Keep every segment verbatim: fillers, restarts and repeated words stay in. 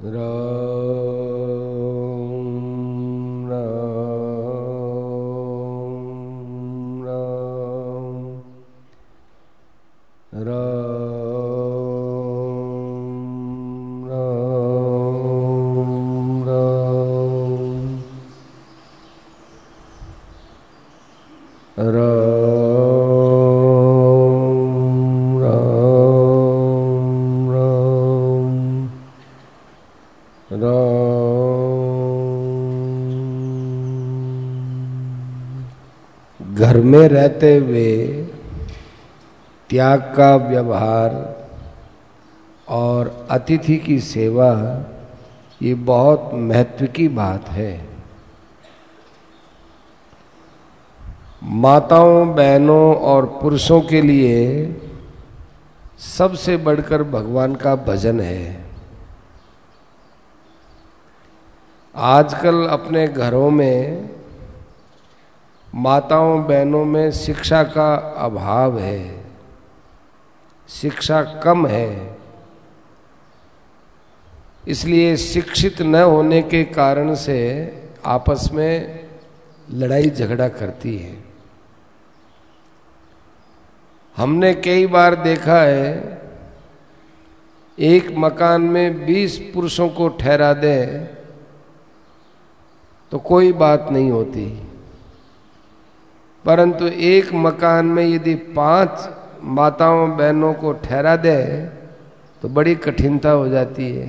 राम राम राम राम राम राम घर में रहते हुए त्याग का व्यवहार और अतिथि की सेवा, ये बहुत महत्व की बात है। माताओं, बहनों और पुरुषों के लिए सबसे बढ़कर भगवान का भजन है। आजकल अपने घरों में माताओं बहनों में शिक्षा का अभाव है, शिक्षा कम है। इसलिए शिक्षित न होने के कारण से आपस में लड़ाई झगड़ा करती है। हमने कई बार देखा है, एक मकान में बीस पुरुषों को ठहरा दें तो कोई बात नहीं होती, परंतु एक मकान में यदि पांच माताओं बहनों को ठहरा दे तो बड़ी कठिनता हो जाती है।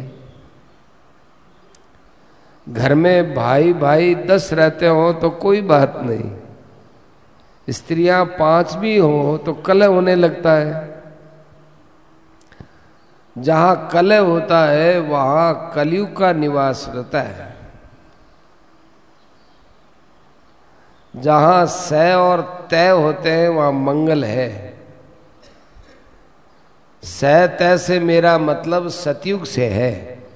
घर में भाई भाई दस रहते हो तो कोई बात नहीं, स्त्रियां पांच भी हो तो कलह होने लगता है। जहां कलह होता है वहां कलयुग का निवास रहता है। जहां सह और तय होते हैं वहां मंगल है। सह तय से मेरा मतलब सतयुग से है,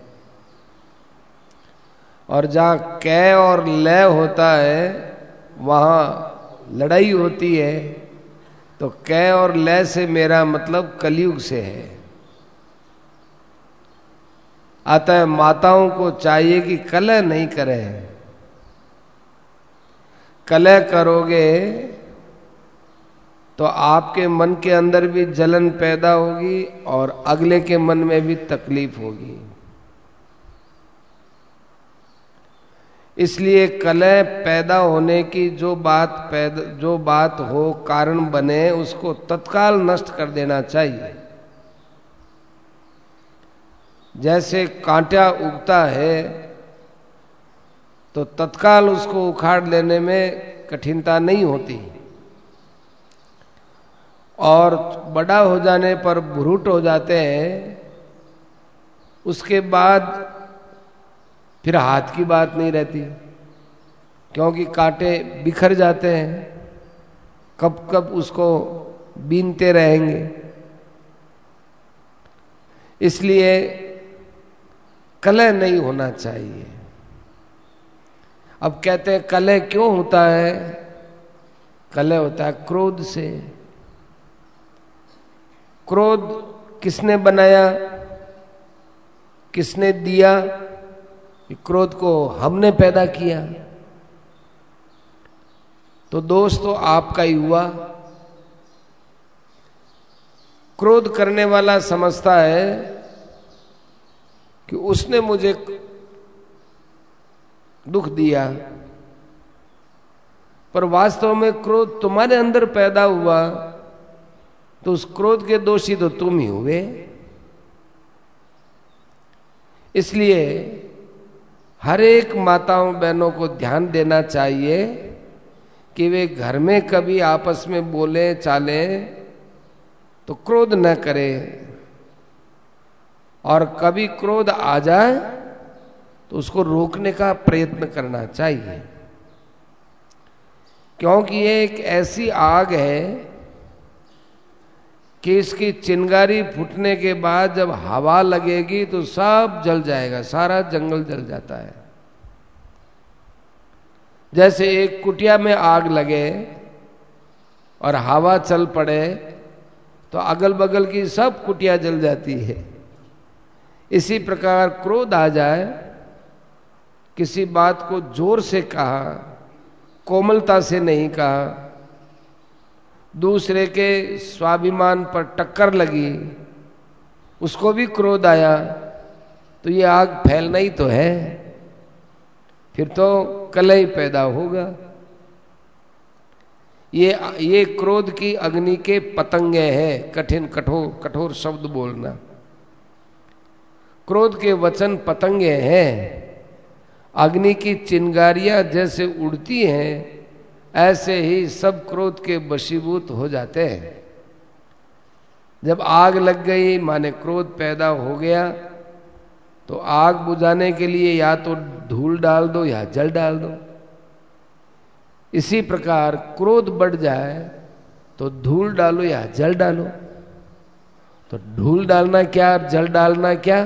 और जहां कै और लय होता है वहां लड़ाई होती है। तो कै और लय से मेरा मतलब कलयुग से है। अतः माताओं को चाहिए कि कलह नहीं करें। कलह करोगे तो आपके मन के अंदर भी जलन पैदा होगी और अगले के मन में भी तकलीफ होगी। इसलिए कलह पैदा होने की जो बात पैदा जो बात हो, कारण बने, उसको तत्काल नष्ट कर देना चाहिए। जैसे कांटा उगता है तो तत्काल उसको उखाड़ लेने में कठिनता नहीं होती, और बड़ा हो जाने पर भ्रूट हो जाते हैं, उसके बाद फिर हाथ की बात नहीं रहती, क्योंकि कांटे बिखर जाते हैं। कब कब उसको बीनते रहेंगे। इसलिए कलह नहीं होना चाहिए। अब कहते हैं कलह क्यों होता है? कलह होता है क्रोध से। क्रोध किसने बनाया, किसने दिया? क्रोध को हमने पैदा किया, तो दोष तो आपका ही हुआ। क्रोध करने वाला समझता है कि उसने मुझे दुख दिया, पर वास्तव में क्रोध तुम्हारे अंदर पैदा हुआ, तो उस क्रोध के दोषी तो तुम ही हुए। इसलिए हर एक माताओं बहनों को ध्यान देना चाहिए कि वे घर में कभी आपस में बोले चाले तो क्रोध न करें, और कभी क्रोध आ जाए तो उसको रोकने का प्रयत्न करना चाहिए। क्योंकि ये एक ऐसी आग है कि इसकी चिंगारी फूटने के बाद जब हवा लगेगी तो सब जल जाएगा, सारा जंगल जल जाता है। जैसे एक कुटिया में आग लगे और हवा चल पड़े तो अगल बगल की सब कुटिया जल जाती है। इसी प्रकार क्रोध आ जाए, किसी बात को जोर से कहा, कोमलता से नहीं कहा, दूसरे के स्वाभिमान पर टक्कर लगी, उसको भी क्रोध आया, तो ये आग फैलना ही तो है, फिर तो कलह ही पैदा होगा। ये ये क्रोध की अग्नि के पतंगे हैं। कठिन कठोर कठोर शब्द बोलना, क्रोध के वचन पतंगे हैं। अग्नि की चिंगारियां जैसे उड़ती हैं, ऐसे ही सब क्रोध के वशीभूत हो जाते हैं। जब आग लग गई माने क्रोध पैदा हो गया, तो आग बुझाने के लिए या तो धूल डाल दो या जल डाल दो। इसी प्रकार क्रोध बढ़ जाए तो धूल डालो या जल डालो। तो धूल डालना क्या और जल डालना क्या?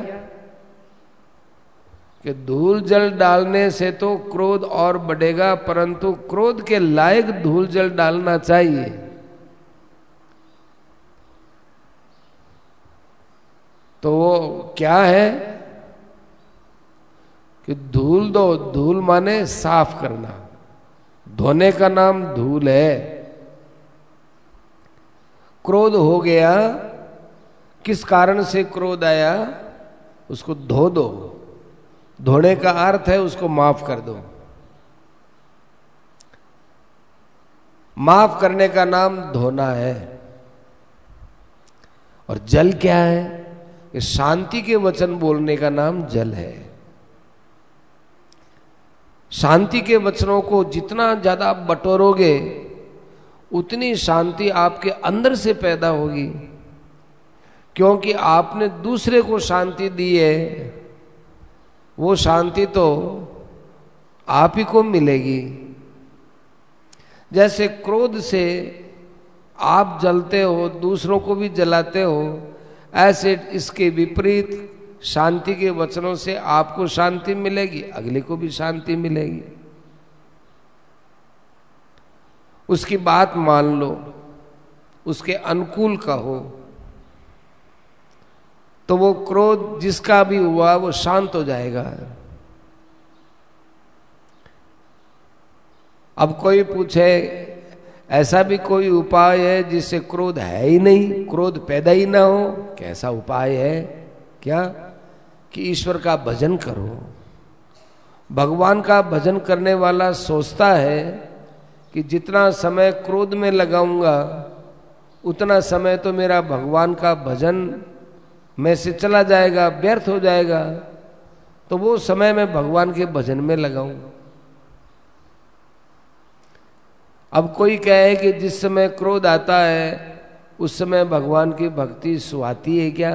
कि धूल जल डालने से तो क्रोध और बढ़ेगा, परंतु क्रोध के लायक धूल जल डालना चाहिए। तो वो क्या है कि धूल दो, धूल माने साफ करना, धोने का नाम धूल है। क्रोध हो गया, किस कारण से क्रोध आया, उसको धो दो। धोने का अर्थ है उसको माफ कर दो। माफ करने का नाम धोना है। और जल क्या है? ये शांति के वचन बोलने का नाम जल है। शांति के वचनों को जितना ज्यादा बटोरोगे, उतनी शांति आपके अंदर से पैदा होगी, क्योंकि आपने दूसरे को शांति दी है। वो शांति तो आप ही को मिलेगी। जैसे क्रोध से आप जलते हो, दूसरों को भी जलाते हो, ऐसे इसके विपरीत शांति के वचनों से आपको शांति मिलेगी, अगले को भी शांति मिलेगी। उसकी बात मान लो, उसके अनुकूल कहो, तो वो क्रोध जिसका भी हुआ वो शांत हो जाएगा। अब कोई पूछे ऐसा भी कोई उपाय है जिससे क्रोध है ही नहीं, क्रोध पैदा ही ना हो? कैसा उपाय है? क्या? कि ईश्वर का भजन करो। भगवान का भजन करने वाला सोचता है कि जितना समय क्रोध में लगाऊंगा उतना समय तो मेरा भगवान का भजन में से चला जाएगा, व्यर्थ हो जाएगा, तो वो समय मैं भगवान के भजन में लगाऊं। अब कोई कहे कि जिस समय क्रोध आता है उस समय भगवान की भक्ति सुहाती है क्या?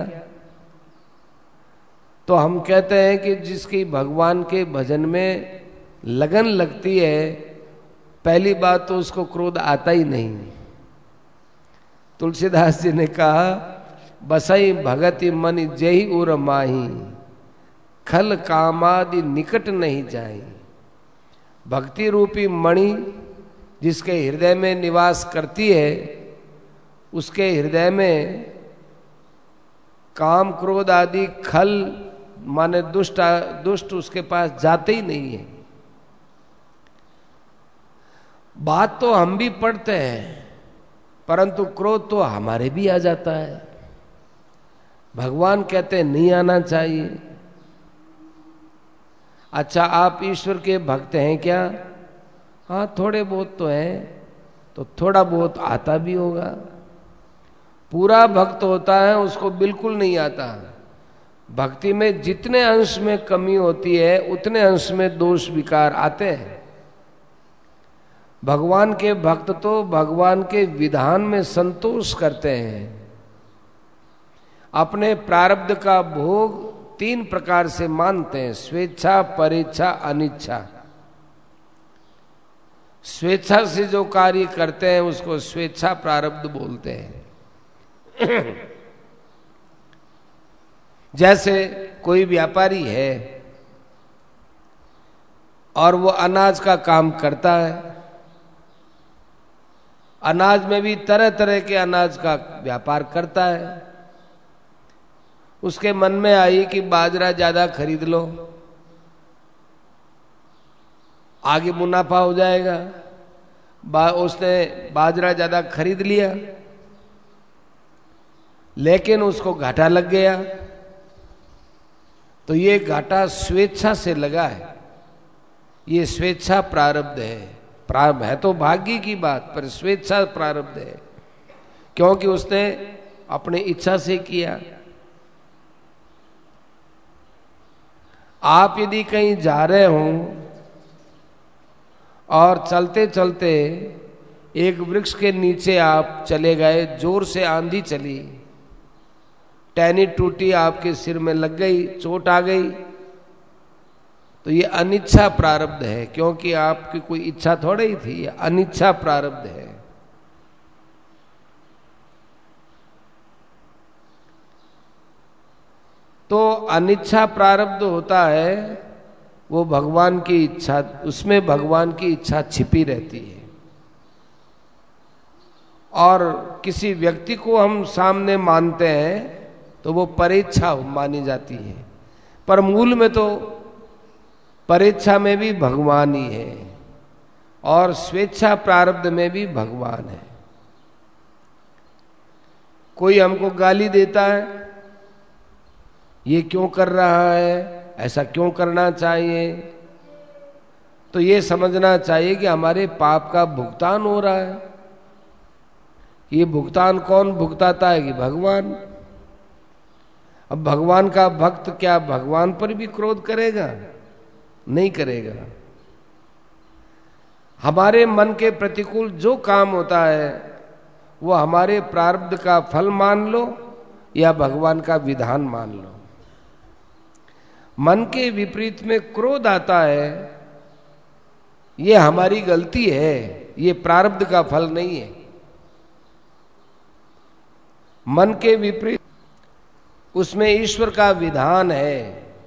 तो हम कहते हैं कि जिसकी भगवान के भजन में लगन लगती है, पहली बात तो उसको क्रोध आता ही नहीं। तुलसीदास जी ने कहा, बसई भगति मन जेहि उर माही, खल कामादि निकट नहीं जाई। भक्ति रूपी मणि जिसके हृदय में निवास करती है, उसके हृदय में काम क्रोध आदि खल माने दुष्ट दुष्ट उसके पास जाते ही नहीं है। बात तो हम भी पढ़ते हैं, परंतु क्रोध तो हमारे भी आ जाता है। भगवान कहते हैं नहीं आना चाहिए। अच्छा, आप ईश्वर के भक्त हैं क्या? हाँ, थोड़े बहुत तो हैं, तो थोड़ा बहुत आता भी होगा। पूरा भक्त होता है उसको बिल्कुल नहीं आता। भक्ति में जितने अंश में कमी होती है उतने अंश में दोष विकार आते हैं। भगवान के भक्त तो भगवान के विधान में संतोष करते हैं। अपने प्रारब्ध का भोग तीन प्रकार से मानते हैं, स्वेच्छा, परेच्छा, अनिच्छा। स्वेच्छा से जो कार्य करते हैं उसको स्वेच्छा प्रारब्ध बोलते हैं। जैसे कोई व्यापारी है और वो अनाज का काम करता है, अनाज में भी तरह तरह के अनाज का व्यापार करता है। उसके मन में आई कि बाजरा ज्यादा खरीद लो, आगे मुनाफा हो जाएगा। बा, उसने बाजरा ज्यादा खरीद लिया, लेकिन उसको घाटा लग गया। तो ये घाटा स्वेच्छा से लगा है, ये स्वेच्छा प्रारब्ध है। प्रारब्ध है तो भाग्य की बात, पर स्वेच्छा प्रारब्ध है, क्योंकि उसने अपनी इच्छा से किया। आप यदि कहीं जा रहे हो और चलते चलते एक वृक्ष के नीचे आप चले गए, जोर से आंधी चली, टहनी टूटी, आपके सिर में लग गई, चोट आ गई, तो ये अनिच्छा प्रारब्ध है, क्योंकि आपकी कोई इच्छा थोड़ी ही थी, ये अनिच्छा प्रारब्ध है। तो अनिच्छा प्रारब्ध होता है, वो भगवान की इच्छा, उसमें भगवान की इच्छा छिपी रहती है। और किसी व्यक्ति को हम सामने मानते हैं तो वो परेच्छा मानी जाती है, पर मूल में तो परेच्छा में भी भगवान ही है और स्वेच्छा प्रारब्ध में भी भगवान है। कोई हमको गाली देता है, ये क्यों कर रहा है, ऐसा क्यों करना चाहिए, तो ये समझना चाहिए कि हमारे पाप का भुगतान हो रहा है। ये भुगतान कौन भुगताता है? कि भगवान। अब भगवान का भक्त क्या भगवान पर भी क्रोध करेगा? नहीं करेगा। हमारे मन के प्रतिकूल जो काम होता है वो हमारे प्रारब्ध का फल मान लो या भगवान का विधान मान लो। मन के विपरीत में क्रोध आता है, ये हमारी गलती है, ये प्रारब्ध का फल नहीं है। मन के विपरीत उसमें ईश्वर का विधान है,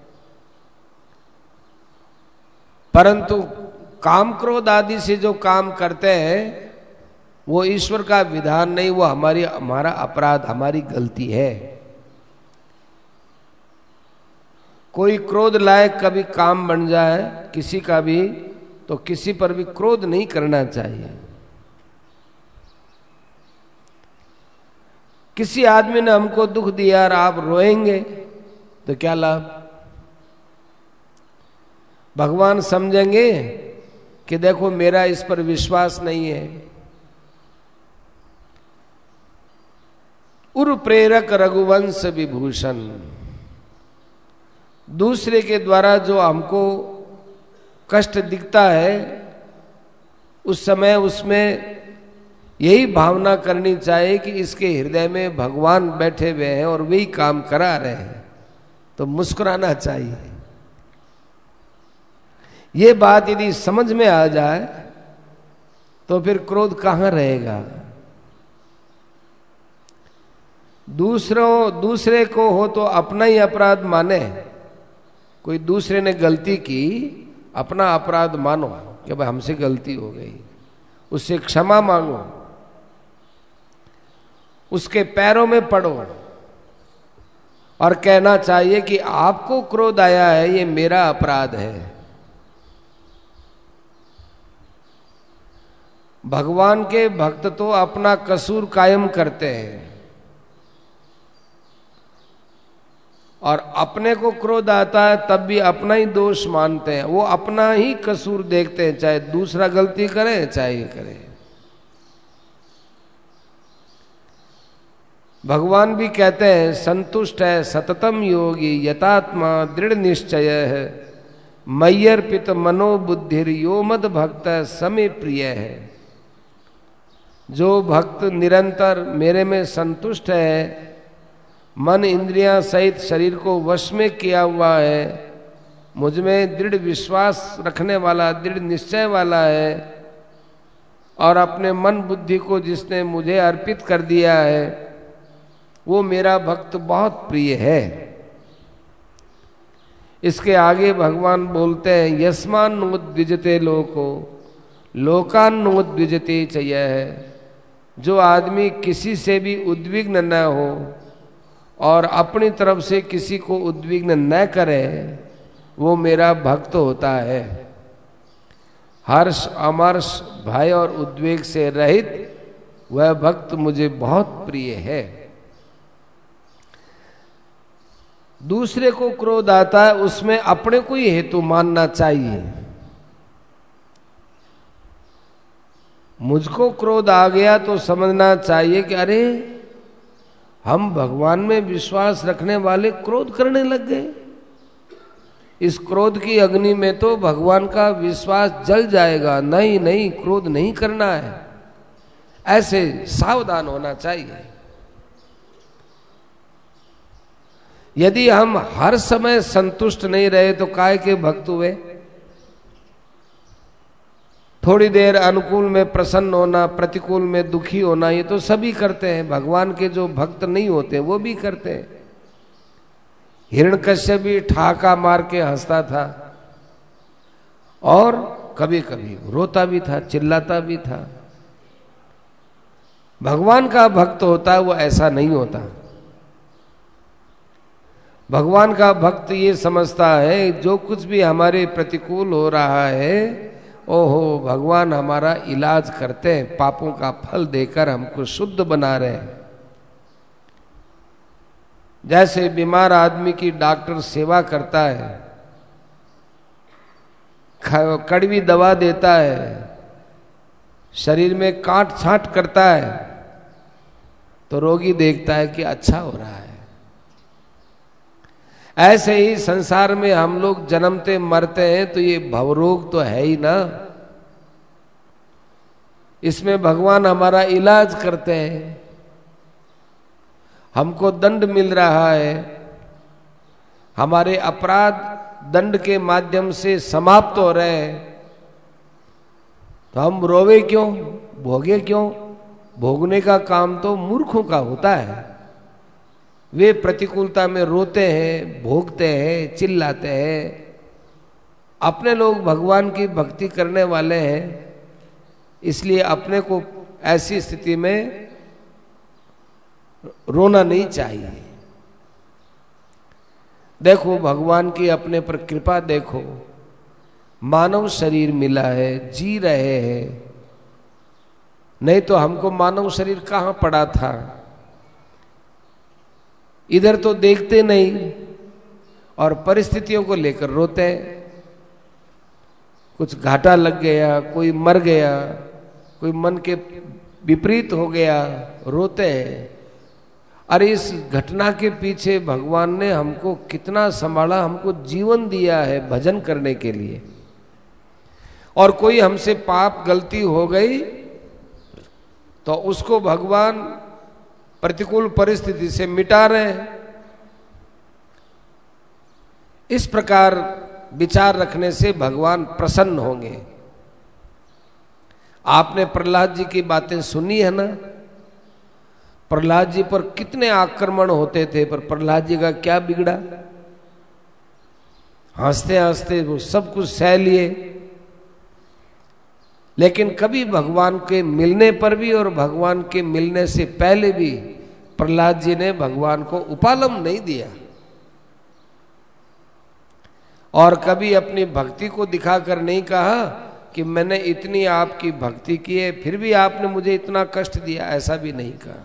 परंतु काम क्रोध आदि से जो काम करते हैं वो ईश्वर का विधान नहीं, वो हमारी हमारा अपराध, हमारी गलती है। कोई क्रोध लायक कभी काम बन जाए किसी का भी, तो किसी पर भी क्रोध नहीं करना चाहिए। किसी आदमी ने हमको दुख दिया और आप रोएंगे तो क्या लाभ? भगवान समझेंगे कि देखो मेरा इस पर विश्वास नहीं है। उर प्रेरक रघुवंश विभूषण, दूसरे के द्वारा जो हमको कष्ट दिखता है उस समय उसमें यही भावना करनी चाहिए कि इसके हृदय में भगवान बैठे हुए हैं और वही काम करा रहे हैं, तो मुस्कुराना चाहिए। ये बात यदि समझ में आ जाए तो फिर क्रोध कहां रहेगा। दूसरों दूसरे को हो तो अपना ही अपराध माने। कोई दूसरे ने गलती की, अपना अपराध मानो कि भाई हमसे गलती हो गई, उससे क्षमा मांगो, उसके पैरों में पड़ो और कहना चाहिए कि आपको क्रोध आया है, ये मेरा अपराध है। भगवान के भक्त तो अपना कसूर कायम करते हैं और अपने को क्रोध आता है तब भी अपना ही दोष मानते हैं, वो अपना ही कसूर देखते हैं, चाहे दूसरा गलती करे चाहे ये करे। भगवान भी कहते हैं संतुष्ट है सततम योगी यतात्मा दृढ़ निश्चय है, मय्यर्पित मनोबुद्धिर यो मद भक्त समय प्रिय है। जो भक्त निरंतर मेरे में संतुष्ट है, मन इंद्रियां सहित शरीर को वश में किया हुआ है, मुझ में दृढ़ विश्वास रखने वाला, दृढ़ निश्चय वाला है और अपने मन बुद्धि को जिसने मुझे अर्पित कर दिया है, वो मेरा भक्त बहुत प्रिय है। इसके आगे भगवान बोलते हैं यस्मान नोद्विजते लोको लोकान नोद्विजते च यह, जो आदमी किसी से भी उद्विग्न न हो और अपनी तरफ से किसी को उद्विग्न न करे, वो मेरा भक्त होता है। हर्ष, अमर्ष, भय और उद्वेग से रहित वह भक्त मुझे बहुत प्रिय है। दूसरे को क्रोध आता है, उसमें अपने को ही हेतु मानना चाहिए। मुझको क्रोध आ गया तो समझना चाहिए कि अरे हम भगवान में विश्वास रखने वाले क्रोध करने लग गए। इस क्रोध की अग्नि में तो भगवान का विश्वास जल जाएगा। नहीं नहीं, क्रोध नहीं करना है, ऐसे सावधान होना चाहिए। यदि हम हर समय संतुष्ट नहीं रहे तो काय के भक्त हुए। थोड़ी देर अनुकूल में प्रसन्न होना, प्रतिकूल में दुखी होना, ये तो सभी करते हैं। भगवान के जो भक्त नहीं होते वो भी करते हैं। हिरण्यकश्यप भी ठाका मार के हंसता था और कभी कभी रोता भी था, चिल्लाता भी था। भगवान का भक्त होता है वो ऐसा नहीं होता। भगवान का भक्त ये समझता है जो कुछ भी हमारे प्रतिकूल हो रहा है, ओहो भगवान हमारा इलाज करते हैं, पापों का फल देकर हमको शुद्ध बना रहे हैं। जैसे बीमार आदमी की डॉक्टर सेवा करता है, कड़वी दवा देता है, शरीर में काट छांट करता है, तो रोगी देखता है कि अच्छा हो रहा है। ऐसे ही संसार में हम लोग जन्मते मरते हैं तो ये भवरोग तो है ही ना। इसमें भगवान हमारा इलाज करते हैं। हमको दंड मिल रहा है, हमारे अपराध दंड के माध्यम से समाप्त हो रहे हैं, तो हम रोवे क्यों, भोगे क्यों? भोगने का काम तो मूर्खों का होता है। वे प्रतिकूलता में रोते हैं, भोगते हैं, चिल्लाते हैं। अपने लोग भगवान की भक्ति करने वाले हैं, इसलिए अपने को ऐसी स्थिति में रोना नहीं चाहिए। देखो भगवान की अपने पर कृपा देखो, मानव शरीर मिला है, जी रहे हैं। नहीं तो हमको मानव शरीर कहां पड़ा था। इधर तो देखते नहीं और परिस्थितियों को लेकर रोते हैं। कुछ घाटा लग गया, कोई मर गया, कोई मन के विपरीत हो गया, रोते हैं। अरे इस घटना के पीछे भगवान ने हमको कितना संभाला, हमको जीवन दिया है भजन करने के लिए। और कोई हमसे पाप गलती हो गई तो उसको भगवान प्रतिकूल परिस्थिति से मिटा रहे हैं। इस प्रकार विचार रखने से भगवान प्रसन्न होंगे। आपने प्रहलाद जी की बातें सुनी है ना। प्रहलाद जी पर कितने आक्रमण होते थे, पर प्रहलाद जी का क्या बिगड़ा। हंसते हंसते वो सब कुछ सह लिए। लेकिन कभी भगवान के मिलने पर भी और भगवान के मिलने से पहले भी प्रहलाद जी ने भगवान को उपालम नहीं दिया। और कभी अपनी भक्ति को दिखाकर नहीं कहा कि मैंने इतनी आपकी भक्ति की है फिर भी आपने मुझे इतना कष्ट दिया, ऐसा भी नहीं कहा।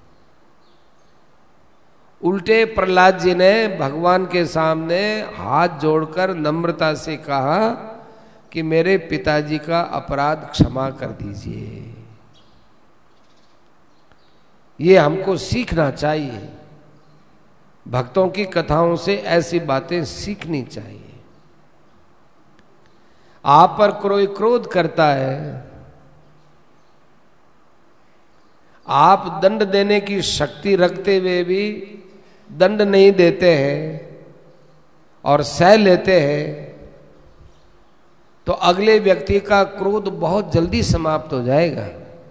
उल्टे प्रहलाद जी ने भगवान के सामने हाथ जोड़कर नम्रता से कहा कि मेरे पिताजी का अपराध क्षमा कर दीजिए। ये हमको सीखना चाहिए। भक्तों की कथाओं से ऐसी बातें सीखनी चाहिए। आप पर कोई क्रोध करता है, आप दंड देने की शक्ति रखते हुए भी दंड नहीं देते हैं और सह लेते हैं, तो अगले व्यक्ति का क्रोध बहुत जल्दी समाप्त हो जाएगा।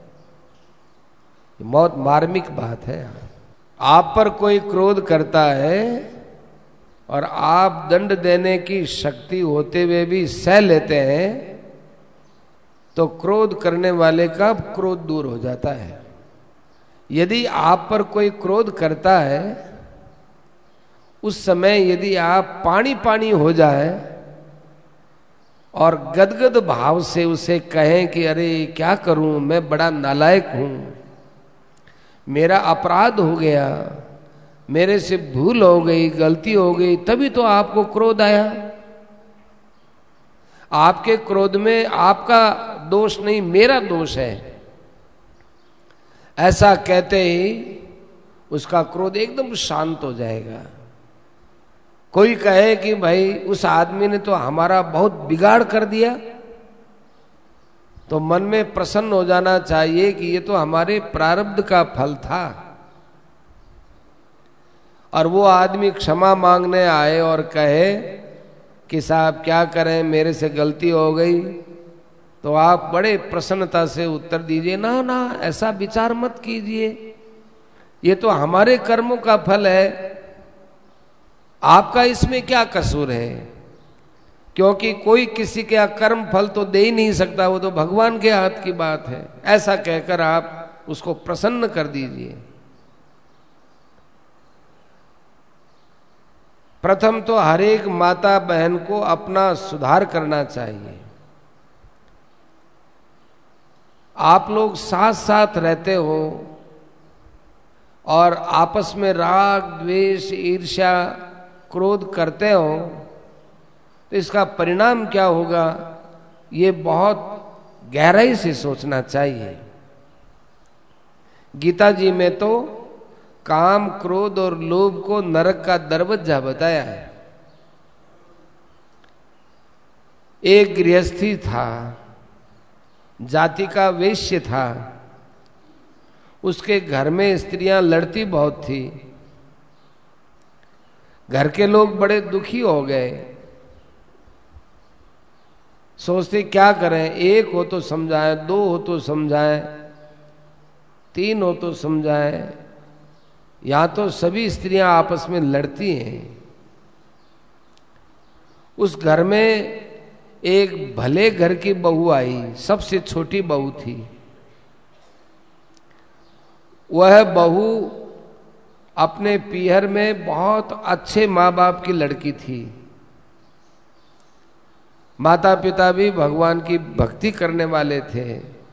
बहुत मार्मिक बात है। आप पर कोई क्रोध करता है और आप दंड देने की शक्ति होते हुए भी सह लेते हैं, तो क्रोध करने वाले का क्रोध दूर हो जाता है। यदि आप पर कोई क्रोध करता है उस समय यदि आप पानी पानी हो जाए और गदगद भाव से उसे कहें कि अरे क्या करूं, मैं बड़ा नालायक हूं, मेरा अपराध हो गया, मेरे से भूल हो गई, गलती हो गई, तभी तो आपको क्रोध आया। आपके क्रोध में आपका दोष नहीं, मेरा दोष है, ऐसा कहते ही उसका क्रोध एकदम शांत हो जाएगा। कोई कहे कि भाई उस आदमी ने तो हमारा बहुत बिगाड़ कर दिया, तो मन में प्रसन्न हो जाना चाहिए कि ये तो हमारे प्रारब्ध का फल था। और वो आदमी क्षमा मांगने आए और कहे कि साहब क्या करें, मेरे से गलती हो गई, तो आप बड़े प्रसन्नता से उत्तर दीजिए, ना ना ऐसा विचार मत कीजिए, ये तो हमारे कर्मों का फल है, आपका इसमें क्या कसूर है। क्योंकि कोई किसी का कर्म फल तो दे ही नहीं सकता, वो तो भगवान के हाथ की बात है। ऐसा कहकर आप उसको प्रसन्न कर दीजिए। प्रथम तो हर एक माता बहन को अपना सुधार करना चाहिए। आप लोग साथ साथ रहते हो और आपस में राग द्वेष ईर्ष्या क्रोध करते हो, तो इसका परिणाम क्या होगा, ये बहुत गहराई से सोचना चाहिए। गीता जी में तो काम क्रोध और लोभ को नरक का दरवाजा बताया है। एक गृहस्थी था, जाति का वेश्य था, उसके घर में स्त्रियां लड़ती बहुत थी। घर के लोग बड़े दुखी हो गए, सोचते क्या करें, एक हो तो समझाएं, दो हो तो समझाएं, तीन हो तो समझाएं, या तो सभी स्त्रियां आपस में लड़ती हैं। उस घर में एक भले घर की बहू आई, सबसे छोटी बहू थी। वह बहू अपने पीहर में बहुत अच्छे माँ बाप की लड़की थी। माता पिता भी भगवान की भक्ति करने वाले थे,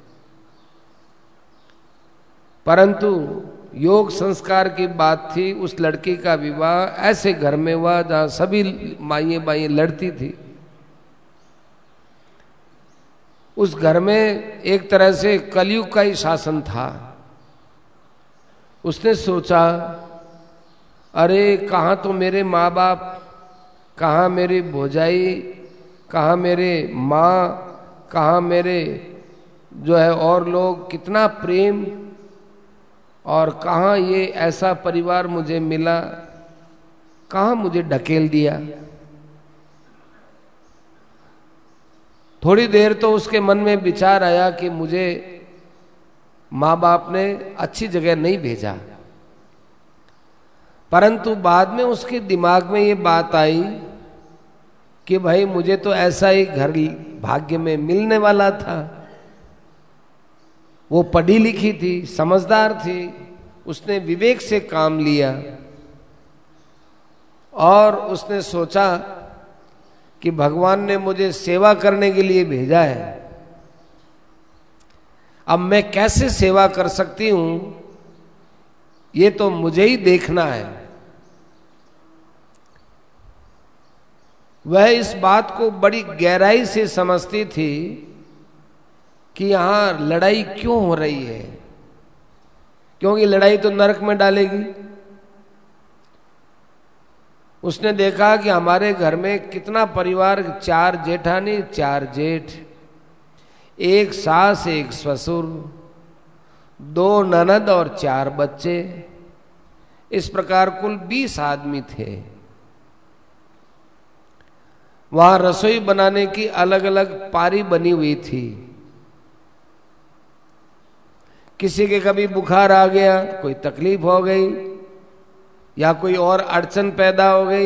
परंतु योग संस्कार की बात थी। उस लड़की का विवाह ऐसे घर में हुआ जहां सभी माइए बाइए लड़ती थी। उस घर में एक तरह से कलयुग का ही शासन था। उसने सोचा, अरे कहाँ तो मेरे माँ बाप, कहाँ मेरी भौजाई, कहाँ मेरे माँ, कहाँ मेरे जो है और लोग, कितना प्रेम, और कहाँ ये ऐसा परिवार मुझे मिला, कहाँ मुझे ढकेल दिया। थोड़ी देर तो उसके मन में विचार आया कि मुझे माँ बाप ने अच्छी जगह नहीं भेजा, परंतु बाद में उसके दिमाग में ये बात आई कि भाई मुझे तो ऐसा ही घर भाग्य में मिलने वाला था। वो पढ़ी लिखी थी, समझदार थी, उसने विवेक से काम लिया और उसने सोचा कि भगवान ने मुझे सेवा करने के लिए भेजा है, अब मैं कैसे सेवा कर सकती हूं, ये तो मुझे ही देखना है। वह इस बात को बड़ी गहराई से समझती थी कि यहां लड़ाई क्यों हो रही है, क्योंकि लड़ाई तो नरक में डालेगी। उसने देखा कि हमारे घर में कितना परिवार, चार जेठानी, चार जेठ, एक सास, एक ससुर, दो ननद और चार बच्चे, इस प्रकार कुल बीस आदमी थे। वहां रसोई बनाने की अलग अलग पारी बनी हुई थी। किसी के कभी बुखार आ गया, कोई तकलीफ हो गई या कोई और अड़चन पैदा हो गई,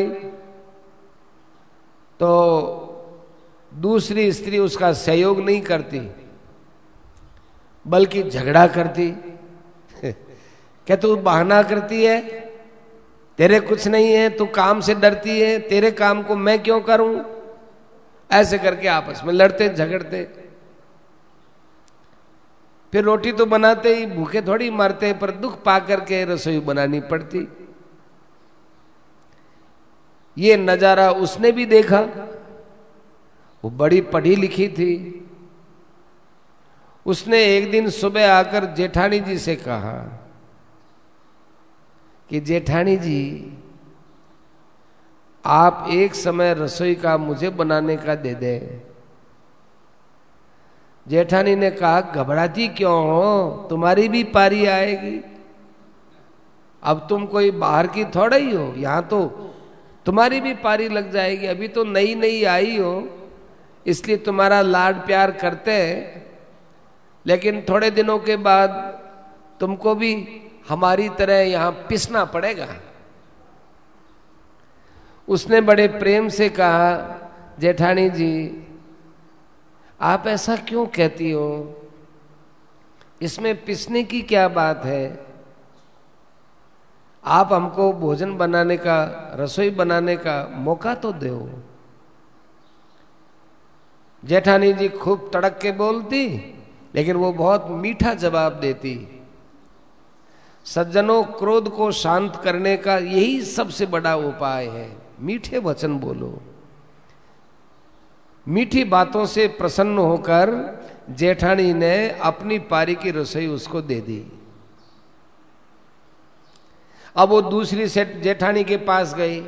तो दूसरी स्त्री उसका सहयोग नहीं करती, बल्कि झगड़ा करती। क्या तू बहाना करती है, तेरे कुछ नहीं है, तू काम से डरती है, तेरे काम को मैं क्यों करूं? ऐसे करके आपस में लड़ते झगड़ते। फिर रोटी तो बनाते ही, भूखे थोड़ी मरते, पर दुख पा करके रसोई बनानी पड़ती। ये नजारा उसने भी देखा। वो बड़ी पढ़ी लिखी थी। उसने एक दिन सुबह आकर जेठानी जी से कहा कि जेठानी जी, आप एक समय रसोई का मुझे बनाने का दे दें। जेठानी ने कहा, घबराती क्यों हो, तुम्हारी भी पारी आएगी। अब तुम कोई बाहर की थोड़ा ही हो, यहां तो तुम्हारी भी पारी लग जाएगी। अभी तो नई नई आई हो, इसलिए तुम्हारा लाड प्यार करते हैं, लेकिन थोड़े दिनों के बाद तुमको भी हमारी तरह यहां पिसना पड़ेगा। उसने बड़े प्रेम से कहा, जेठानी जी आप ऐसा क्यों कहती हो, इसमें पिसने की क्या बात है? आप हमको भोजन बनाने का, रसोई बनाने का मौका तो दो। जेठानी जी खूब तड़क के बोलती, लेकिन वो बहुत मीठा जवाब देती। सज्जनों, क्रोध को शांत करने का यही सबसे बड़ा उपाय है, मीठे वचन बोलो। मीठी बातों से प्रसन्न होकर जेठानी ने अपनी पारी की रसोई उसको दे दी। अब वो दूसरी सेठ जेठानी के पास गई।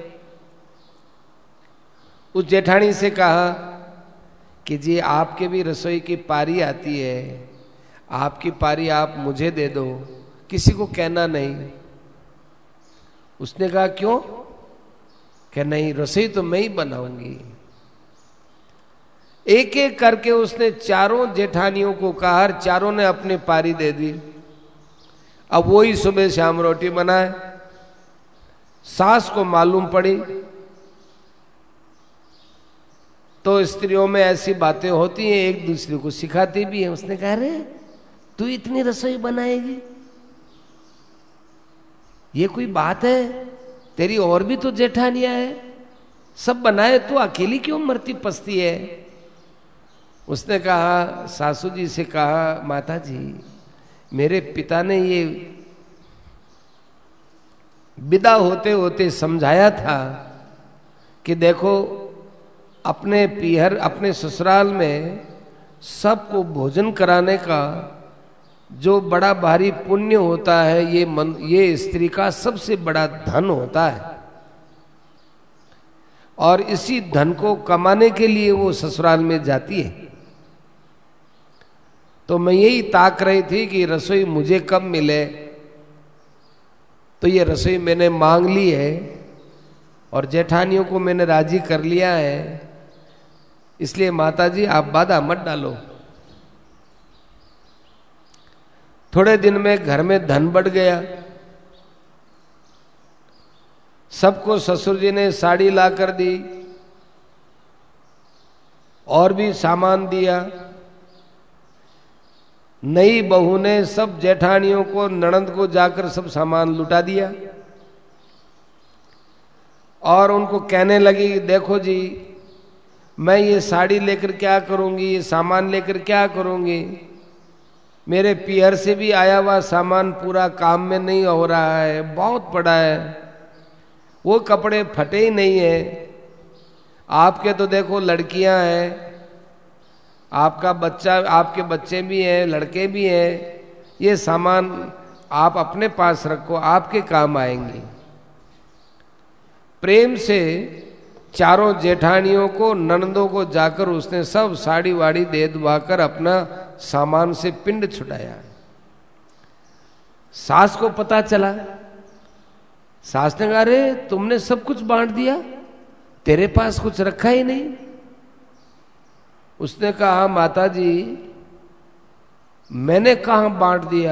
उस जेठानी से कहा कि जी आपके भी रसोई की पारी आती है, आपकी पारी आप मुझे दे दो, किसी को कहना नहीं। उसने कहा क्यों? कि नहीं, रसोई तो मैं ही बनाऊंगी। एक एक करके उसने चारों जेठानियों को कहा, चारों ने अपनी पारी दे दी। अब वो ही सुबह शाम रोटी बनाए। सास को मालूम पड़ी तो स्त्रियों में ऐसी बातें होती हैं, एक दूसरे को सिखाती भी है। उसने कहा, अरे तू इतनी रसोई बनाएगी, ये कोई बात है? तेरी और भी तो जेठानियां हैं, सब बनाए, तू अकेली क्यों मरती पसती है? उसने कहा, सासू जी से कहा, माता जी मेरे पिता ने ये विदा होते होते समझाया था कि देखो, अपने पीहर, अपने ससुराल में सबको भोजन कराने का जो बड़ा भारी पुण्य होता है, ये मन, ये स्त्री का सबसे बड़ा धन होता है, और इसी धन को कमाने के लिए वो ससुराल में जाती है। तो मैं यही ताक रही थी कि रसोई मुझे कब मिले, तो ये रसोई मैंने मांग ली है और जेठानियों को मैंने राजी कर लिया है, इसलिए माता जी आप बाधा मत डालो। थोड़े दिन में घर में धन बढ़ गया। सबको ससुर जी ने साड़ी ला कर दी और भी सामान दिया। नई बहू ने सब जेठानियों को, ननद को जाकर सब सामान लुटा दिया और उनको कहने लगी, देखो जी मैं ये साड़ी लेकर क्या करूंगी, ये सामान लेकर क्या करूंगी, मेरे पीहर से भी आया हुआ सामान पूरा काम में नहीं हो रहा है, बहुत पड़ा है, वो कपड़े फटे ही नहीं है। आपके तो देखो लड़कियां हैं, आपका बच्चा, आपके बच्चे भी हैं, लड़के भी हैं, ये सामान आप अपने पास रखो, आपके काम आएंगे। प्रेम से चारों जेठानियों को, ननदों को जाकर उसने सब साड़ी वाड़ी दे दबाकर अपना सामान से पिंड छुड़ाया। सास को पता चला। सास ने कहा, अरे तुमने सब कुछ बांट दिया, तेरे पास कुछ रखा ही नहीं। उसने कहा, माता जी मैंने कहां बांट दिया,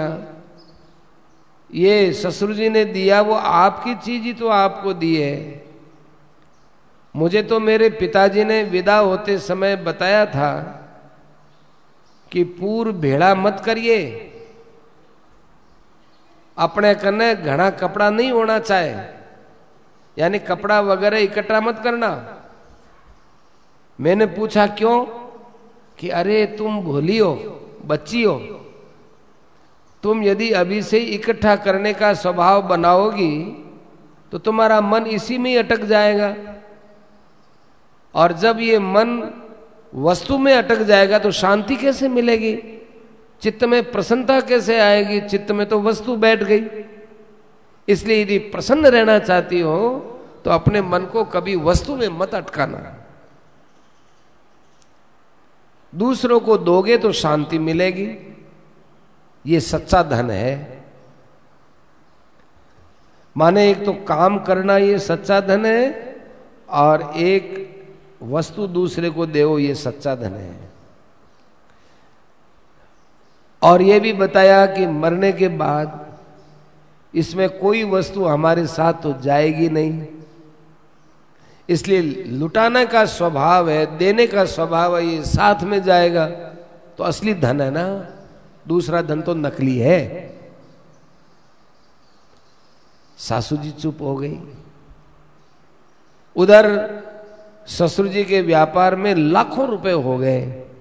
ये ससुर जी ने दिया, वो आपकी चीज ही तो आपको दी है। मुझे तो मेरे पिताजी ने विदा होते समय बताया था कि पूर्व भेड़ा मत करिए, अपने कने घना कपड़ा नहीं होना चाहे, यानी कपड़ा वगैरह इकट्ठा मत करना। मैंने पूछा क्यों? कि अरे तुम भोली हो, बच्ची हो, तुम यदि अभी से इकट्ठा करने का स्वभाव बनाओगी तो तुम्हारा मन इसी में ही अटक जाएगा, और जब ये मन वस्तु में अटक जाएगा तो शांति कैसे मिलेगी, चित्त में प्रसन्नता कैसे आएगी? चित्त में तो वस्तु बैठ गई। इसलिए यदि प्रसन्न रहना चाहती हो तो अपने मन को कभी वस्तु में मत अटकाना। दूसरों को दोगे तो शांति मिलेगी। ये सच्चा धन है। माने एक तो काम करना ये सच्चा धन है, और एक वस्तु दूसरे को देओ ये सच्चा धन है। और ये भी बताया कि मरने के बाद इसमें कोई वस्तु हमारे साथ तो जाएगी नहीं, इसलिए लुटाने का स्वभाव है, देने का स्वभाव है, ये साथ में जाएगा तो असली धन है ना। दूसरा धन तो नकली है। सासू जी चुप हो गई। उधर ससुर जी के व्यापार में लाखों रुपए हो गए।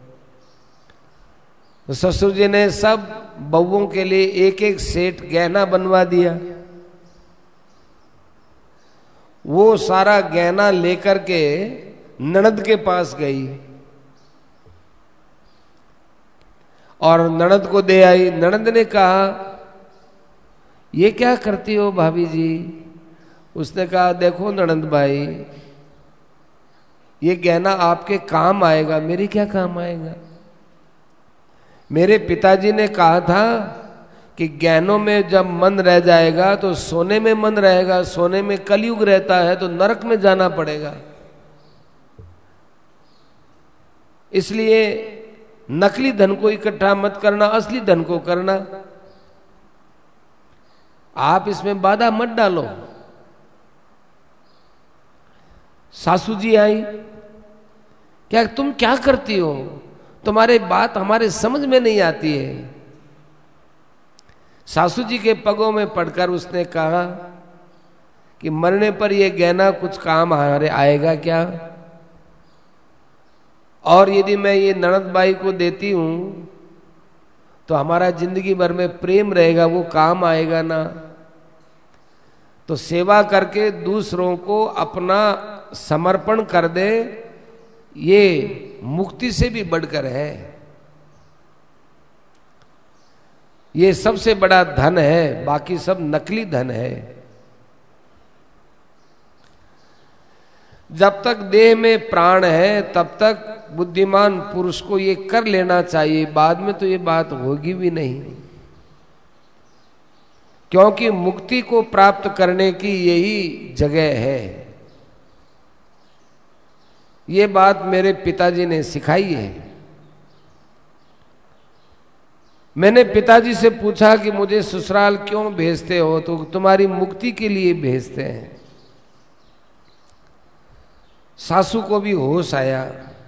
तो ससुर जी ने सब बउओं के लिए एक एक सेट गहना बनवा दिया। वो सारा गहना लेकर के ननद के पास गई और ननद को दे आई। ननद ने कहा, ये क्या करती हो भाभी जी? उसने कहा, देखो ननद भाई, ये गहना आपके काम आएगा, मेरे क्या काम आएगा? मेरे पिताजी ने कहा था कि गहनों में जब मन रह जाएगा तो सोने में मन रहेगा, सोने में कलयुग रहता है तो नरक में जाना पड़ेगा। इसलिए नकली धन को इकट्ठा मत करना, असली धन को करना। आप इसमें बाधा मत डालो। सासू जी आई, क्या तुम क्या करती हो? तुम्हारी बात हमारे समझ में नहीं आती है। सासू जी के पगों में पड़कर उसने कहा कि मरने पर यह गहना कुछ काम हमारे आएगा क्या? और यदि मैं ये ननद बाई को देती हूं तो हमारा जिंदगी भर में प्रेम रहेगा, वो काम आएगा ना। तो सेवा करके दूसरों को अपना समर्पण कर दे, ये मुक्ति से भी बढ़कर है। ये सबसे बड़ा धन है, बाकी सब नकली धन है। जब तक देह में प्राण है तब तक बुद्धिमान पुरुष को ये कर लेना चाहिए, बाद में तो ये बात होगी भी नहीं। क्योंकि मुक्ति को प्राप्त करने की यही जगह है। ये बात मेरे पिताजी ने सिखाई है। मैंने पिताजी से पूछा कि मुझे ससुराल क्यों भेजते हो? तो तुम्हारी मुक्ति के लिए भेजते हैं। सासू को भी होश आया।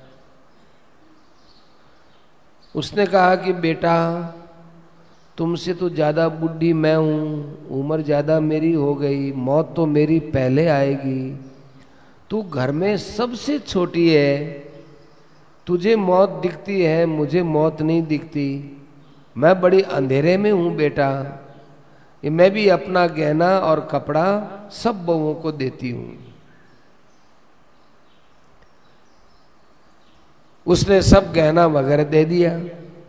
उसने कहा कि बेटा, तुमसे तो ज्यादा बुढ़ी मैं हूं, उम्र ज्यादा मेरी हो गई, मौत तो मेरी पहले आएगी। तू घर में सबसे छोटी है, तुझे मौत दिखती है, मुझे मौत नहीं दिखती। मैं बड़ी अंधेरे में हूं बेटा। ये मैं भी अपना गहना और कपड़ा सब बहुओं को देती हूं। उसने सब गहना वगैरह दे दिया।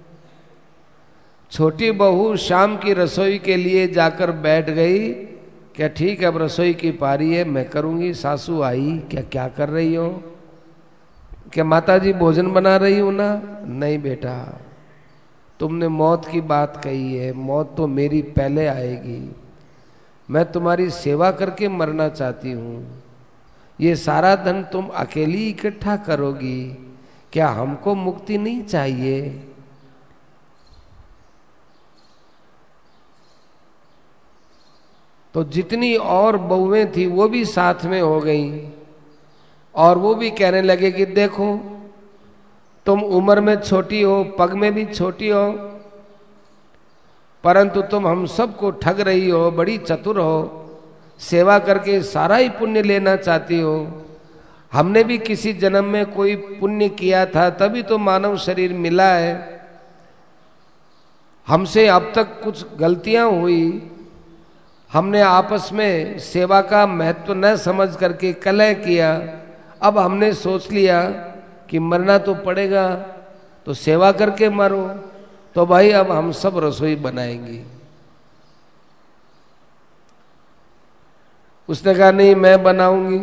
छोटी बहू शाम की रसोई के लिए जाकर बैठ गई। क्या ठीक है, अब रसोई की पारी है, मैं करूंगी। सासू आई, क्या क्या कर रही हो? क्या माताजी भोजन बना रही हूं ना? नहीं बेटा, तुमने मौत की बात कही है, मौत तो मेरी पहले आएगी। मैं तुम्हारी सेवा करके मरना चाहती हूं। ये सारा धन तुम अकेली इकट्ठा करोगी, क्या हमको मुक्ति नहीं चाहिए? तो जितनी और बहुएं थी वो भी साथ में हो गईं, और वो भी कहने लगे कि देखो, तुम उम्र में छोटी हो, पग में भी छोटी हो, परंतु तुम हम सबको ठग रही हो, बड़ी चतुर हो। सेवा करके सारा ही पुण्य लेना चाहती हो? हमने भी किसी जन्म में कोई पुण्य किया था तभी तो मानव शरीर मिला है। हमसे अब तक कुछ गलतियां हुई, हमने आपस में सेवा का महत्व न समझ करके कलह किया। अब हमने सोच लिया कि मरना तो पड़ेगा तो सेवा करके मरो, तो भाई अब हम सब रसोई बनाएंगे। उसने कहा नहीं मैं बनाऊंगी।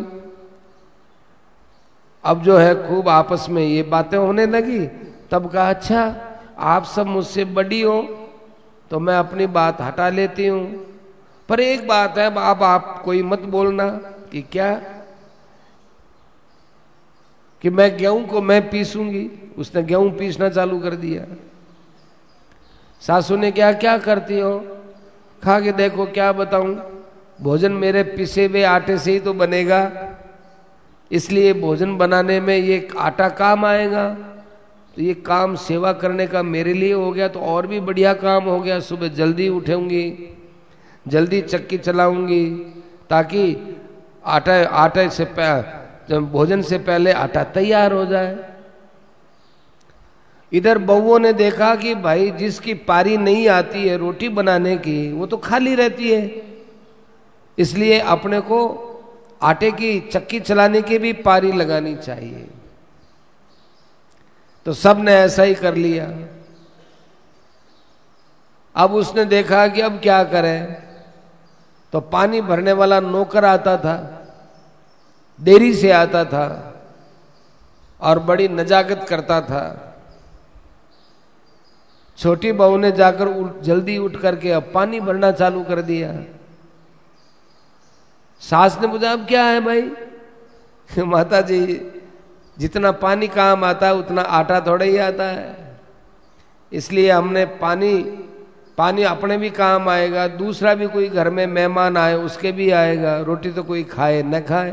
अब जो है खूब आपस में ये बातें होने लगी। तब कहा अच्छा आप सब मुझसे बड़ी हो तो मैं अपनी बात हटा लेती हूं, पर एक बात है अब आप कोई मत बोलना। कि क्या? कि मैं गेहूं को मैं पीसूंगी। उसने गेहूं पीसना चालू कर दिया। सासू ने क्या क्या करती हो? खा के देखो क्या बताऊं, भोजन मेरे पिसे हुए आटे से ही तो बनेगा, इसलिए भोजन बनाने में ये आटा काम आएगा। तो ये काम सेवा करने का मेरे लिए हो गया तो और भी बढ़िया काम हो गया। सुबह जल्दी उठूंगी, जल्दी चक्की चलाऊंगी ताकि आटा आटे से भोजन से पहले आटा तैयार हो जाए। इधर बहुओं ने देखा कि भाई जिसकी पारी नहीं आती है रोटी बनाने की वो तो खाली रहती है, इसलिए अपने को आटे की चक्की चलाने की भी पारी लगानी चाहिए। तो सब ने ऐसा ही कर लिया। अब उसने देखा कि अब क्या करें, तो पानी भरने वाला नौकर आता था, देरी से आता था और बड़ी नजाकत करता था। छोटी बहू ने जाकर उठ, जल्दी उठ करके अब पानी भरना चालू कर दिया। सास ने पूछा अब क्या है भाई? माता जी जितना पानी काम आता है उतना आटा थोड़ा ही आता है, इसलिए हमने पानी पानी अपने भी काम आएगा, दूसरा भी कोई घर में मेहमान आए उसके भी आएगा, रोटी तो कोई खाए न खाए।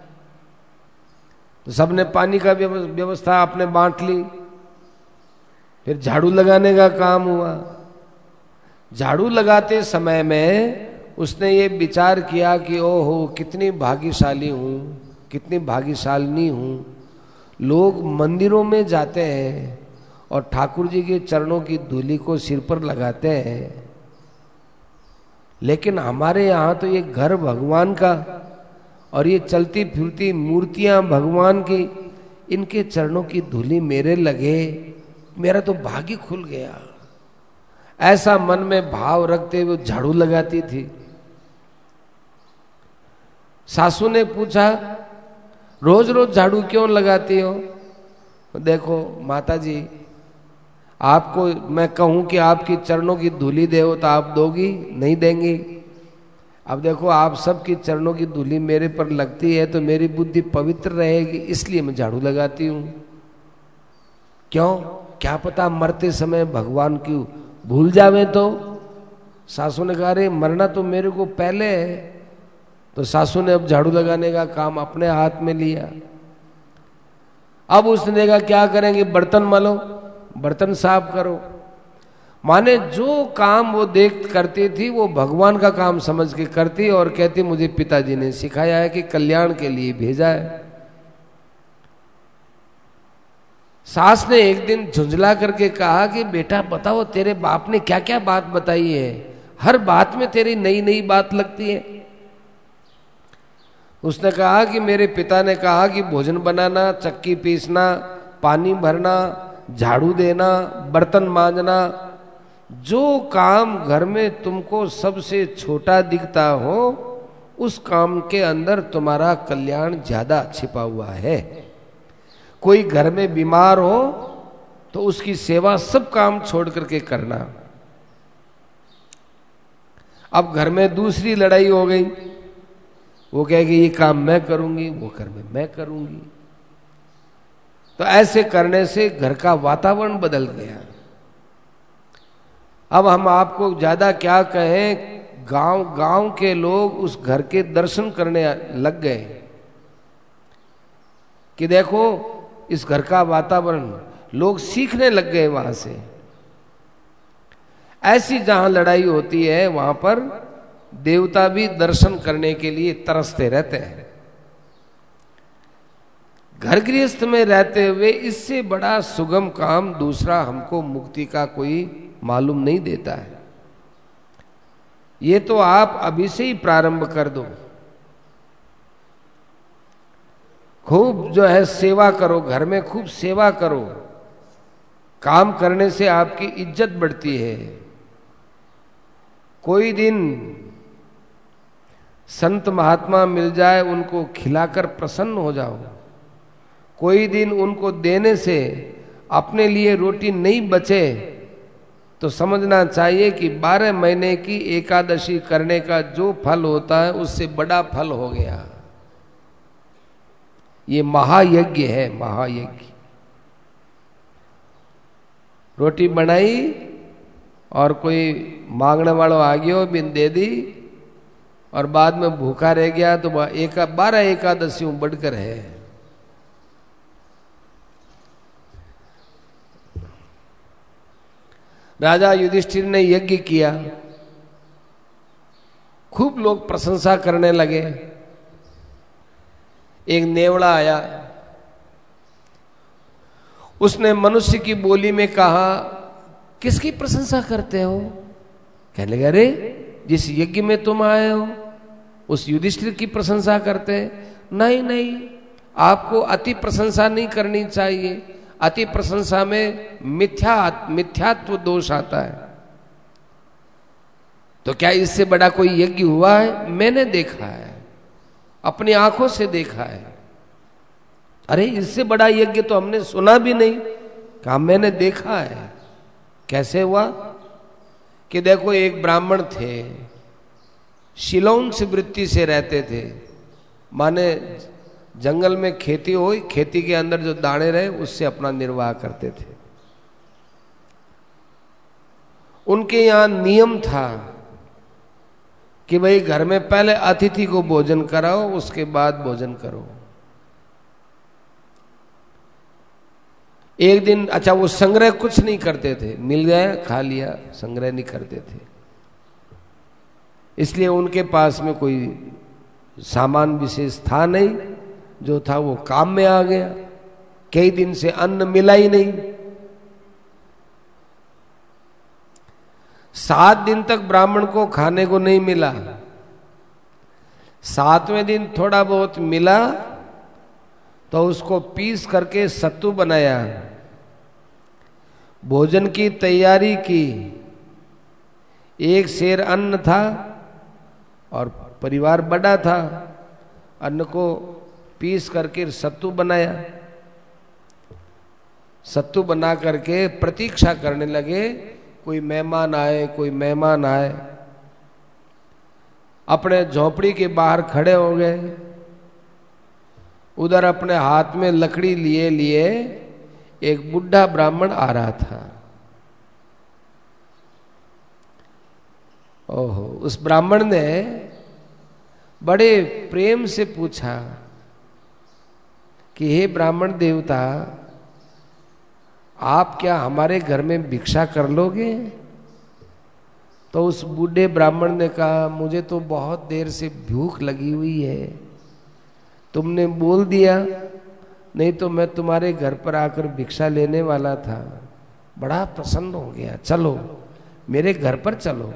तो सबने पानी का व्यवस्था आपने बांट ली। फिर झाड़ू लगाने का काम हुआ। झाड़ू लगाते समय में उसने ये विचार किया कि ओहो कितनी भाग्यशाली हूं, कितनी भाग्यशालिनी हूं। लोग मंदिरों में जाते हैं और ठाकुर जी के चरणों की धूली को सिर पर लगाते हैं, लेकिन हमारे यहाँ तो ये घर भगवान का और ये चलती फिरती मूर्तियां भगवान की, इनके चरणों की धूली मेरे लगे, मेरा तो भाग्य खुल गया। ऐसा मन में भाव रखते हुए झाड़ू लगाती थी। सासू ने पूछा रोज रोज झाड़ू क्यों लगाती हो? देखो माता जी आपको मैं कहूं कि आपकी चरणों की धूली दे तो आप दोगी? नहीं देंगी। अब देखो आप सबकी चरणों की धूली मेरे पर लगती है तो मेरी बुद्धि पवित्र रहेगी, इसलिए मैं झाड़ू लगाती हूं। क्यों? क्या पता मरते समय भगवान की भूल जावे तो। सासू ने कहा अरे मरना तो मेरे को पहले है। तो सासू ने अब झाड़ू लगाने का काम अपने हाथ में लिया। अब उसने देखा क्या करेंगे, बर्तन मलो, बर्तन साफ करो। माने जो काम वो देख करती थी वो भगवान का काम समझ के करती और कहती मुझे पिताजी ने सिखाया है कि कल्याण के लिए भेजा है। सास ने एक दिन झुंझला करके कहा कि बेटा बताओ तेरे बाप ने क्या क्या बात बताई है, हर बात में तेरी नई नई बात लगती है। उसने कहा कि मेरे पिता ने कहा कि भोजन बनाना, चक्की पीसना, पानी भरना, झाड़ू देना, बर्तन मांजना, जो काम घर में तुमको सबसे छोटा दिखता हो उस काम के अंदर तुम्हारा कल्याण ज्यादा छिपा हुआ है। कोई घर में बीमार हो तो उसकी सेवा सब काम छोड़ करके करना। अब घर में दूसरी लड़ाई हो गई, वो कहेगी ये काम मैं करूंगी, वो घर में मैं करूंगी। तो ऐसे करने से घर का वातावरण बदल गया। अब हम आपको ज्यादा क्या कहें, गांव गांव के लोग उस घर के दर्शन करने लग गए कि देखो इस घर का वातावरण, लोग सीखने लग गए वहां से। ऐसी जहां लड़ाई होती है वहां पर देवता भी दर्शन करने के लिए तरसते रहते हैं। घर गृहस्थ में रहते हुए इससे बड़ा सुगम काम दूसरा हमको मुक्ति का कोई मालूम नहीं देता है। ये तो आप अभी से ही प्रारंभ कर दो। खूब जो है सेवा करो, घर में खूब सेवा करो। काम करने से आपकी इज्जत बढ़ती है। कोई दिन संत महात्मा मिल जाए, उनको खिलाकर प्रसन्न हो जाओ। कोई दिन उनको देने से अपने लिए रोटी नहीं बचे तो समझना चाहिए कि बारह महीने की एकादशी करने का जो फल होता है उससे बड़ा फल हो गया। ये महायज्ञ है, महायज्ञ। रोटी बनाई और कोई मांगने वालों आ गया बिन दे दी और बाद में भूखा रह गया तो एक बारह एकादशियों बढ़कर है। राजा युधिष्ठिर ने यज्ञ किया, खूब लोग प्रशंसा करने लगे। एक नेवड़ा आया, उसने मनुष्य की बोली में कहा, किसकी प्रशंसा करते हो? कहने लगे, अरे जिस यज्ञ में तुम आए हो उस युधिष्ठिर की प्रशंसा करते हैं। नहीं नहीं, आपको अति प्रशंसा नहीं करनी चाहिए। अति प्रशंसा में मिथ्या मिथ्यात्व दोष आता है। तो क्या इससे बड़ा कोई यज्ञ हुआ है? मैंने देखा है, अपनी आंखों से देखा है। अरे इससे बड़ा यज्ञ तो हमने सुना भी नहीं। कहा मैंने देखा है। कैसे हुआ? कि देखो एक ब्राह्मण थे, शिलौंस वृत्ति से रहते थे, माने जंगल में खेती हो, खेती के अंदर जो दाने रहे उससे अपना निर्वाह करते थे। उनके यहां नियम था कि भाई घर में पहले अतिथि को भोजन कराओ, उसके बाद भोजन करो। एक दिन, अच्छा वो संग्रह कुछ नहीं करते थे, मिल गया खा लिया, संग्रह नहीं करते थे। इसलिए उनके पास में कोई सामान विशेष था नहीं, जो था वो काम में आ गया। कई दिन से अन्न मिला ही नहीं। सात दिन तक ब्राह्मण को खाने को नहीं मिला। सातवें दिन थोड़ा बहुत मिला तो उसको पीस करके सत्तू बनाया, भोजन की तैयारी की। एक सेर अन्न था और परिवार बड़ा था। अन्न को पीस करके सत्तू बनाया। सत्तू बना करके प्रतीक्षा करने लगे, कोई मेहमान आए, कोई मेहमान आए। अपने झोपड़ी के बाहर खड़े हो गए। उधर अपने हाथ में लकड़ी लिए लिए एक बुढ़ा ब्राह्मण आ रहा था। ओहो, उस ब्राह्मण ने बड़े प्रेम से पूछा कि हे ब्राह्मण देवता, आप क्या हमारे घर में भिक्षा कर लोगे? तो उस बूढ़े ब्राह्मण ने कहा, मुझे तो बहुत देर से भूख लगी हुई है, तुमने बोल दिया, नहीं तो मैं तुम्हारे घर पर आकर भिक्षा लेने वाला था। बड़ा प्रसन्न हो गया, चलो मेरे घर पर चलो।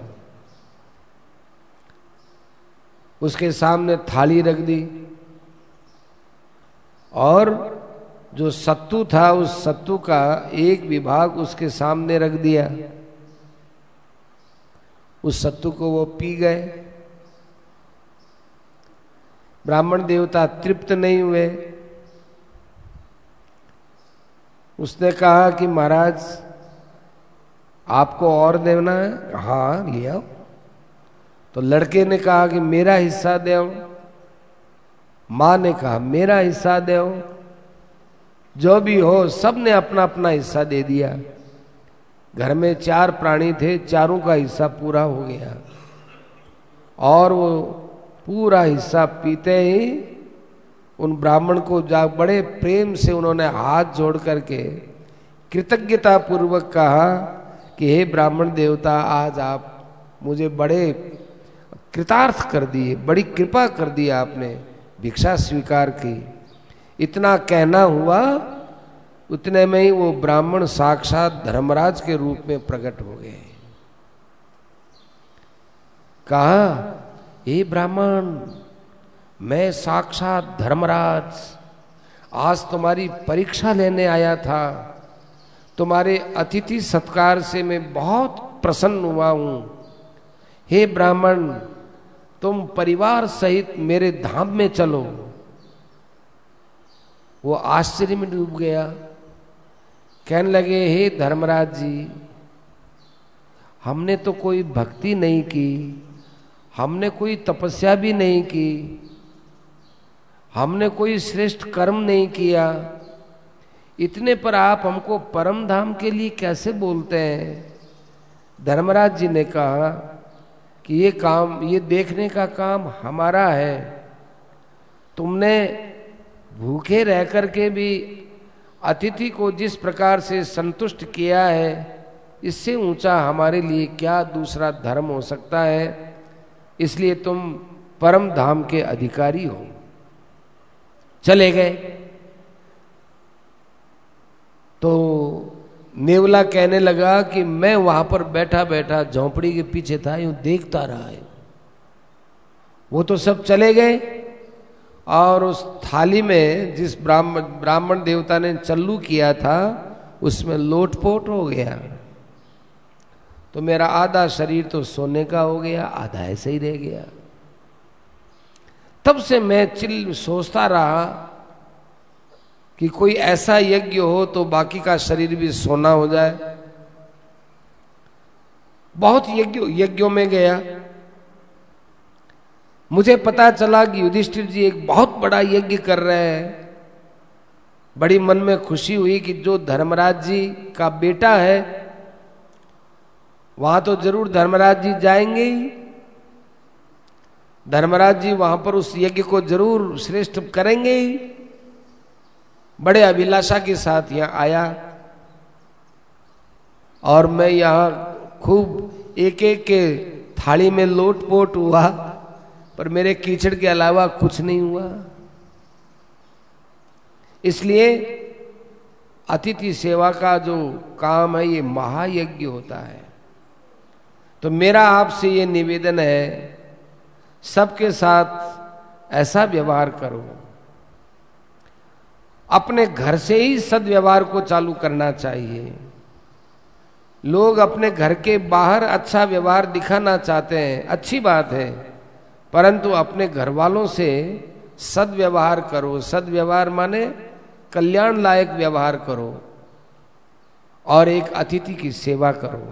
उसके सामने थाली रख दी और जो सत्तू था उस सत्तू का एक विभाग उसके सामने रख दिया। उस सत्तू को वो पी गए। ब्राह्मण देवता तृप्त नहीं हुए। उसने कहा कि महाराज आपको और देना है? हाँ ले आओ। तो लड़के ने कहा कि मेरा हिस्सा दो। माँ ने कहा मेरा हिस्सा दो। जो भी हो, सब ने अपना अपना हिस्सा दे दिया। घर में चार प्राणी थे, चारों का हिस्सा पूरा हो गया। और वो पूरा हिस्सा पीते ही उन ब्राह्मण को जा बड़े प्रेम से उन्होंने हाथ जोड़ करके कृतज्ञता पूर्वक कहा कि हे ब्राह्मण देवता, आज आप मुझे बड़े कृतार्थ कर दिए, बड़ी कृपा कर दी आपने, भिक्षा स्वीकार की। इतना कहना हुआ, उतने में ही वो ब्राह्मण साक्षात धर्मराज के रूप में प्रकट हो गए। कहा, हे ब्राह्मण, मैं साक्षात धर्मराज आज तुम्हारी परीक्षा लेने आया था। तुम्हारे अतिथि सत्कार से मैं बहुत प्रसन्न हुआ हूं। हे ब्राह्मण, तुम परिवार सहित मेरे धाम में चलो। वो आश्चर्य में डूब गया। कहने लगे, हे धर्मराज जी, हमने तो कोई भक्ति नहीं की, हमने कोई तपस्या भी नहीं की, हमने कोई श्रेष्ठ कर्म नहीं किया, इतने पर आप हमको परम धाम के लिए कैसे बोलते हैं? धर्मराज जी ने कहा कि ये काम, ये देखने का काम हमारा है। तुमने भूखे रह कर के भी अतिथि को जिस प्रकार से संतुष्ट किया है, इससे ऊंचा हमारे लिए क्या दूसरा धर्म हो सकता है। इसलिए तुम परम धाम के अधिकारी हो। चले गए। तो नेवला कहने लगा कि मैं वहां पर बैठा बैठा झोंपड़ी के पीछे था, यूं देखता रहा है। वो तो सब चले गए और उस थाली में जिस ब्राह्मण ब्राह्मण देवता ने चल्लू किया था, उसमें लोटपोट हो गया। तो मेरा आधा शरीर तो सोने का हो गया, आधा ऐसे ही रह गया। तब से मैं चिल सोचता रहा कि कोई ऐसा यज्ञ हो तो बाकी का शरीर भी सोना हो जाए। बहुत यज्ञ यज्ञों में गया। मुझे पता चला कि युधिष्ठिर जी एक बहुत बड़ा यज्ञ कर रहे हैं। बड़ी मन में खुशी हुई कि जो धर्मराज जी का बेटा है, वहां तो जरूर धर्मराज जी जाएंगे ही। धर्मराज जी वहां पर उस यज्ञ को जरूर श्रेष्ठ करेंगे ही। बड़े अभिलाषा के साथ यहां आया और मैं यहां खूब एक एक के थाली में लोटपोट हुआ, पर मेरे कीचड़ के अलावा कुछ नहीं हुआ। इसलिए अतिथि सेवा का जो काम है, ये महायज्ञ होता है। तो मेरा आपसे ये निवेदन है, सबके साथ ऐसा व्यवहार करो। अपने घर से ही सद्व्यवहार को चालू करना चाहिए। लोग अपने घर के बाहर अच्छा व्यवहार दिखाना चाहते हैं, अच्छी बात है, परंतु अपने घर वालों से सद्व्यवहार करो। सद्व्यवहार माने कल्याण लायक व्यवहार करो और एक अतिथि की सेवा करो।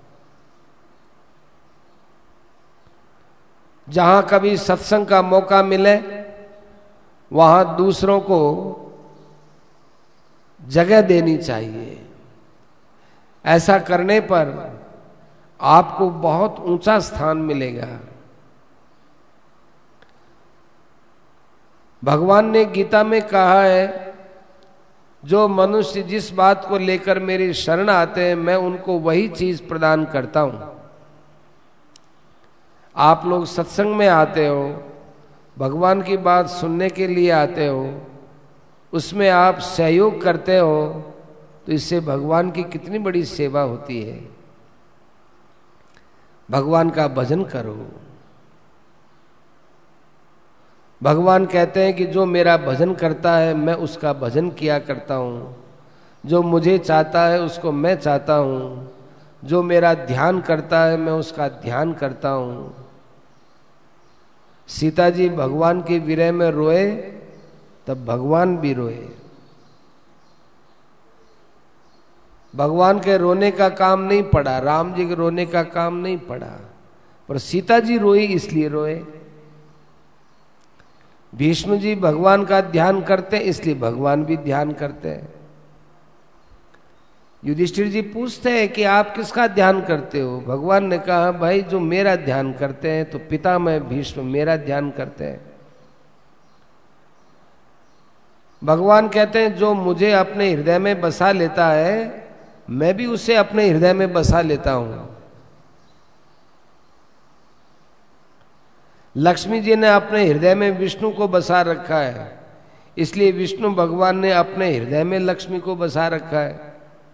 जहां कभी सत्संग का मौका मिले, वहां दूसरों को जगह देनी चाहिए। ऐसा करने पर आपको बहुत ऊंचा स्थान मिलेगा। भगवान ने गीता में कहा है, जो मनुष्य जिस बात को लेकर मेरी शरण आते हैं, मैं उनको वही चीज प्रदान करता हूं। आप लोग सत्संग में आते हो, भगवान की बात सुनने के लिए आते हो, उसमें आप सहयोग करते हो, तो इससे भगवान की कितनी बड़ी सेवा होती है। भगवान का भजन करो। भगवान कहते हैं कि जो मेरा भजन करता है, मैं उसका भजन किया करता हूँ। जो मुझे चाहता है, उसको मैं चाहता हूँ। जो मेरा ध्यान करता है, मैं उसका ध्यान करता हूँ। सीता जी भगवान के विरह में रोए, तब भगवान भी रोए। भगवान के रोने का काम नहीं पड़ा, राम जी के रोने का काम नहीं पड़ा, पर सीता जी रोई इसलिए रोए। भीष्म जी भगवान का ध्यान करते हैं, इसलिए भगवान भी ध्यान करते हैं। युधिष्ठिर जी पूछते हैं कि आप किसका ध्यान करते हो? भगवान ने कहा, भाई जो मेरा ध्यान करते हैं, तो पितामह भीष्म मेरा ध्यान करते हैं। भगवान कहते हैं, जो मुझे अपने हृदय में बसा लेता है, मैं भी उसे अपने हृदय में बसा लेता हूं। लक्ष्मी जी ने अपने हृदय में विष्णु को बसा रखा है, इसलिए विष्णु भगवान ने अपने हृदय में लक्ष्मी को बसा रखा है।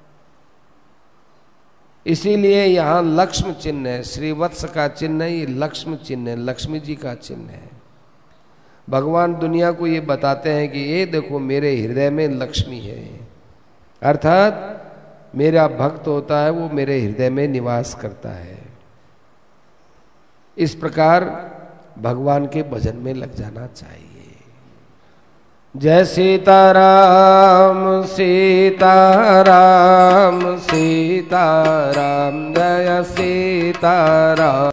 इसीलिए यहां लक्ष्म चिन्ह है, श्रीवत्स का चिन्ह है, ये लक्ष्म चिन्ह है, लक्ष्मी जी का चिन्ह है। भगवान दुनिया को ये बताते हैं कि ये देखो मेरे हृदय में लक्ष्मी है, अर्थात मेरा भक्त होता है वो मेरे हृदय में निवास करता है। इस प्रकार भगवान के भजन में लग जाना चाहिए। जय सीताराम सीताराम सीताराम, जय सीताराम।